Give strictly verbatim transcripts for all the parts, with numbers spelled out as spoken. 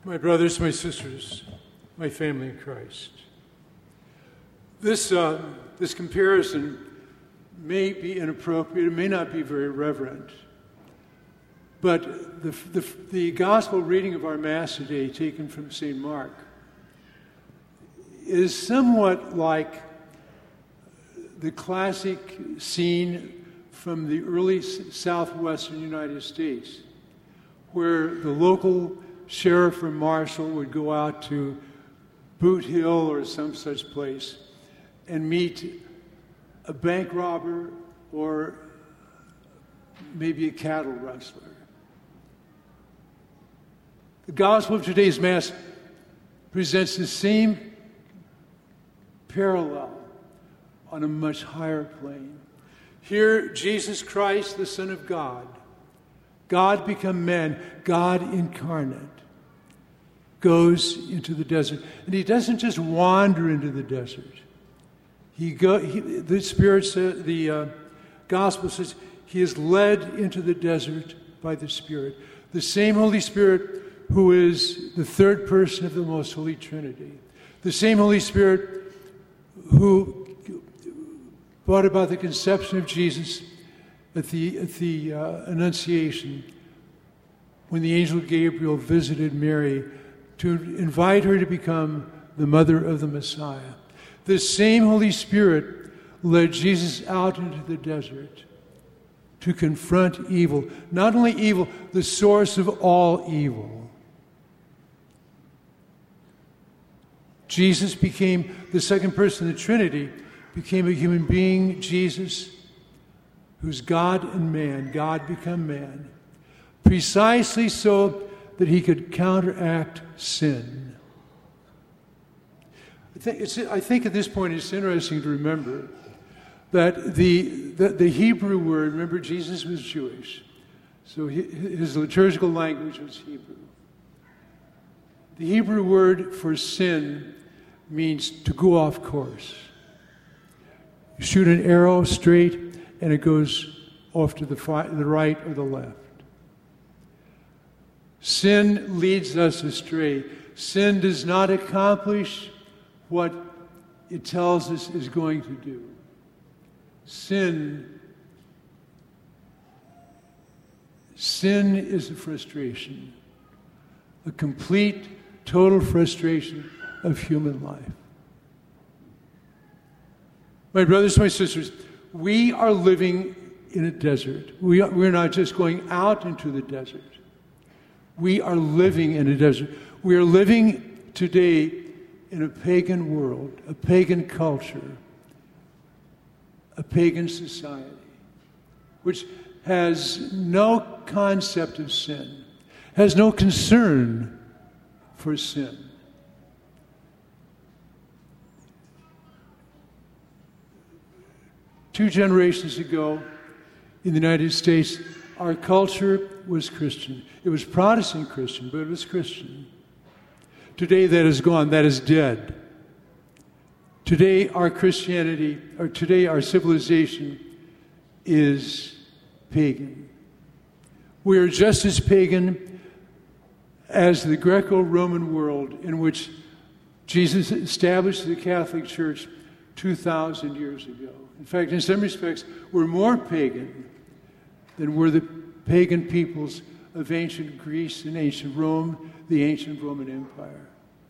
My brothers, my sisters, my family in Christ. This, uh, this comparison may be inappropriate, it may not be very reverent, but the, the, the gospel reading of our Mass today, taken from Saint Mark, is somewhat like the classic scene from the early southwestern United States, where the local sheriff or marshal would go out to Boot Hill or some such place and meet a bank robber or maybe a cattle rustler. The gospel of today's Mass presents the same parallel on a much higher plane. Here, Jesus Christ, the Son of God, God become man, God incarnate, goes into the desert. And he doesn't just wander into the desert. He go. He, the Spirit says, the uh, Gospel says, he is led into the desert by the Spirit. The same Holy Spirit who is the third person of the Most Holy Trinity. The same Holy Spirit who brought about the conception of Jesus at the, at the uh, Annunciation, when the angel Gabriel visited Mary to invite her to become the mother of the Messiah. This same Holy Spirit led Jesus out into the desert to confront evil. Not only evil, the source of all evil. Jesus became the second person of the Trinity, became a human being, Jesus, who's God and man, God become man, precisely so that he could counteract sin. I think, it's, I think at this point it's interesting to remember that the, the, the Hebrew word, remember Jesus was Jewish, so he, his liturgical language was Hebrew. The Hebrew word for sin means to go off course. You shoot an arrow straight and it goes off to the, fi- the right or the left. Sin leads us astray. Sin does not accomplish what it tells us is going to do. Sin, sin is a frustration, a complete, total frustration of human life. My brothers, my sisters, we are living in a desert. We are, we're not just going out into the desert. We are living in a desert. We are living today in a pagan world, a pagan culture, a pagan society, which has no concept of sin, has no concern for sin. Two generations ago in the United States, our culture was Christian. It was Protestant Christian, but it was Christian. Today that is gone, that is dead. Today our Christianity, or today our civilization is pagan. We are just as pagan as the Greco-Roman world in which Jesus established the Catholic Church two thousand years ago. In fact, in some respects, we're more pagan than were the pagan peoples of ancient Greece and ancient Rome, the ancient Roman Empire.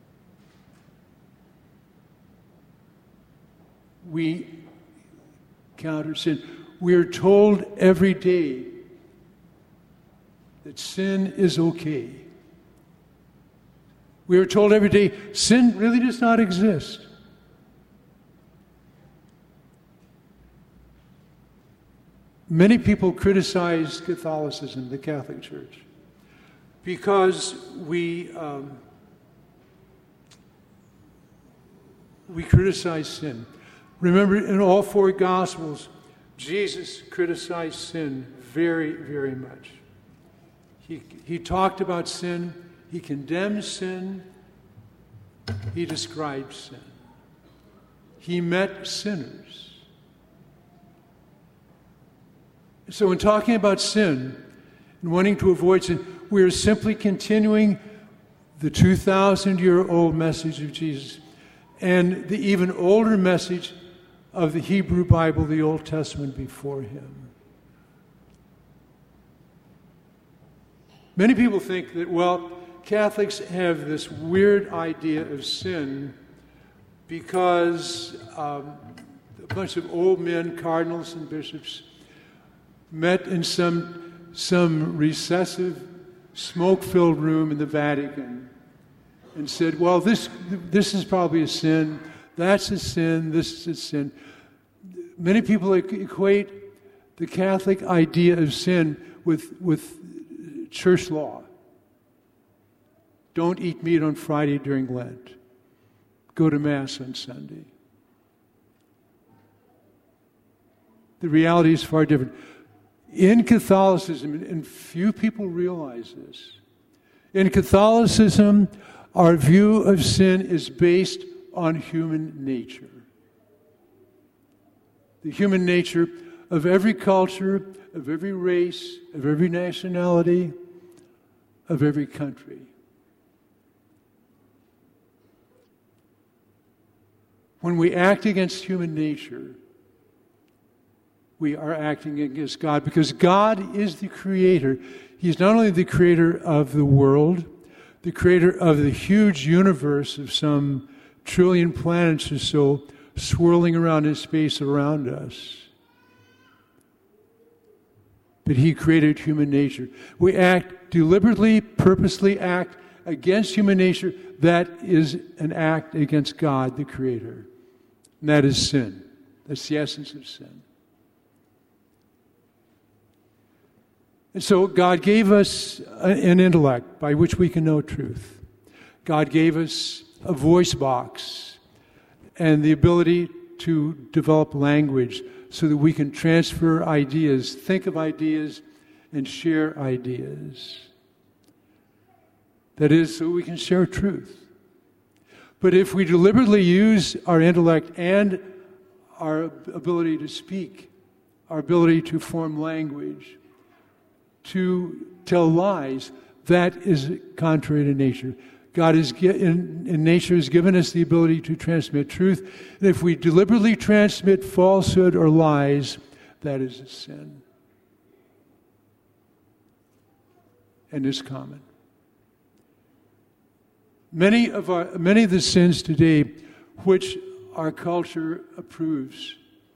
We counter sin. We are told every day that sin is okay. We are told every day sin really does not exist. Many people criticize Catholicism, the Catholic Church, because we um, we criticize sin. Remember, in all four Gospels, Jesus criticized sin very, very much. He he talked about sin. He condemned sin. He described sin. He met sinners. So in talking about sin and wanting to avoid sin, we are simply continuing the two thousand year old message of Jesus and the even older message of the Hebrew Bible, the Old Testament before him. Many people think that, well, Catholics have this weird idea of sin because um, a bunch of old men, cardinals and bishops, met in some, some recessive, smoke-filled room in the Vatican and said, well, this, this is probably a sin, that's a sin, this is a sin. Many people equate the Catholic idea of sin with, with church law. Don't eat meat on Friday during Lent. Go to Mass on Sunday. The reality is far different. In Catholicism, and few people realize this, in Catholicism, our view of sin is based on human nature. The human nature of every culture, of every race, of every nationality, of every country. When we act against human nature, we are acting against God, because God is the creator. He's not only the creator of the world, the creator of the huge universe of some trillion planets or so swirling around in space around us, but he created human nature. We act deliberately, purposely act against human nature. That is an act against God, the creator. And that is sin. That's the essence of sin. And so God gave us an intellect by which we can know truth. God gave us a voice box and the ability to develop language so that we can transfer ideas, think of ideas, and share ideas. That is, so we can share truth. But if we deliberately use our intellect and our ability to speak, our ability to form language, to tell lies, that is contrary to nature. God is in, in nature has given us the ability to transmit truth. And if we deliberately transmit falsehood or lies, that is a sin. And is common. Many of our many of the sins today which our culture approves,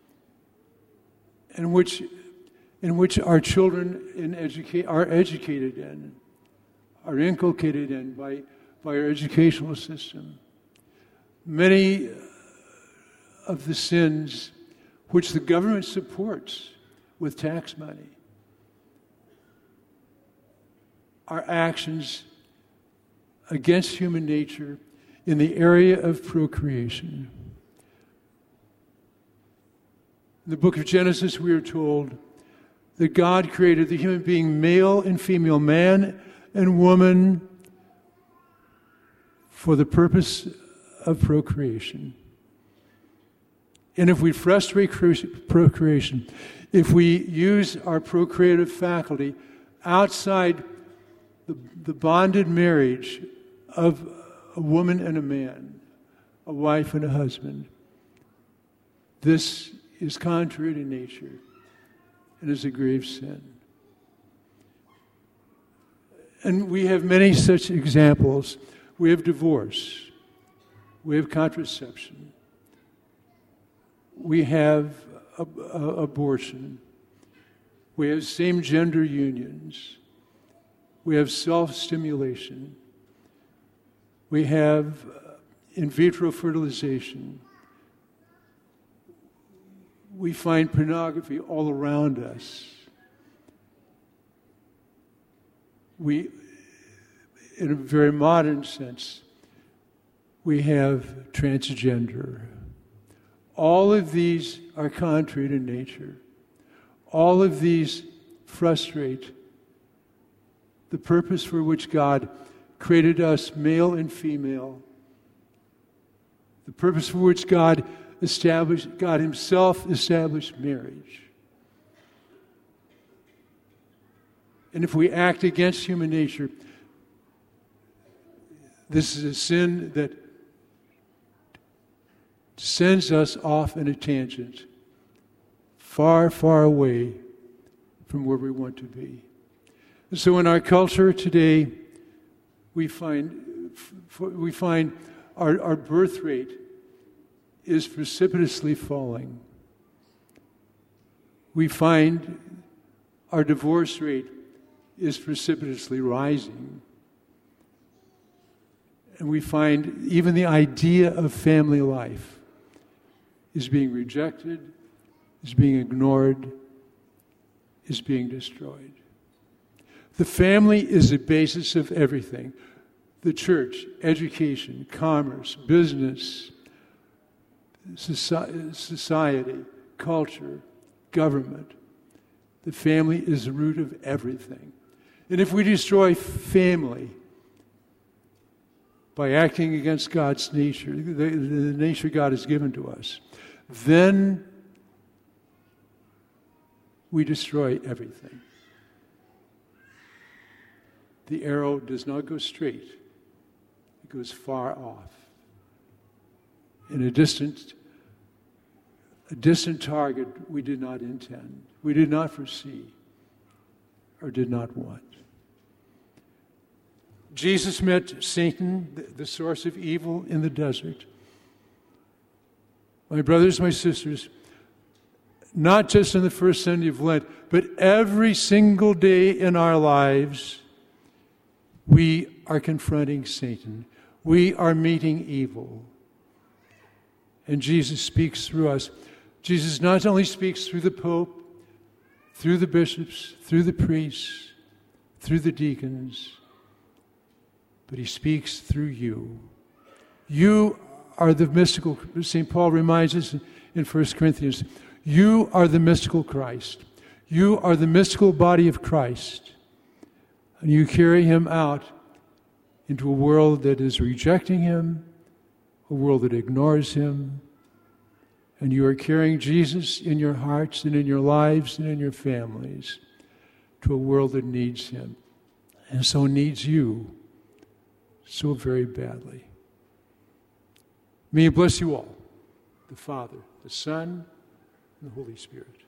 and which in which our children in educa- are educated in, are inculcated in by, by our educational system. Many of the sins which the government supports with tax money are actions against human nature in the area of procreation. In the book of Genesis, we are told that God created the human being male and female, man and woman, for the purpose of procreation. And if we frustrate procreation, if we use our procreative faculty outside the, the bonded marriage of a woman and a man, a wife and a husband, this is contrary to nature. It is a grave sin. And we have many such examples. We have divorce. We have contraception. We have a, a, abortion. We have same-gender unions. We have self-stimulation. We have in vitro fertilization. We find pornography all around us. We, in a very modern sense, we have transgender. All of these are contrary to nature. All of these frustrate the purpose for which God created us, male and female. The purpose for which God established, God himself established marriage. And if we act against human nature, This is a sin that sends us off in a tangent, far, far away from where we want to be. And so in our culture today, we find we find our, our birth rate is precipitously falling. We find our divorce rate is precipitously rising. And we find even the idea of family life is being rejected, is being ignored, is being destroyed. The family is the basis of everything. The church, education, commerce, business, society, culture, government. The family is the root of everything. And if we destroy family by acting against God's nature, the, the nature God has given to us, then we destroy everything. The arrow does not go straight. It goes far off. In a distant, a distant target we did not intend, we did not foresee, or did not want. Jesus met Satan, the, the source of evil, in the desert. My brothers, my sisters, not just on the first Sunday of Lent, but every single day in our lives, we are confronting Satan. We are meeting evil. And Jesus speaks through us. Jesus not only speaks through the Pope, through the bishops, through the priests, through the deacons, but he speaks through you. You are the mystical, Saint Paul reminds us in First Corinthians, you are the mystical Christ. You are the mystical body of Christ. And you carry him out into a world that is rejecting him, a world that ignores him. And you are carrying Jesus in your hearts and in your lives and in your families to a world that needs him and so needs you so very badly. May he bless you all, the Father, the Son, and the Holy Spirit.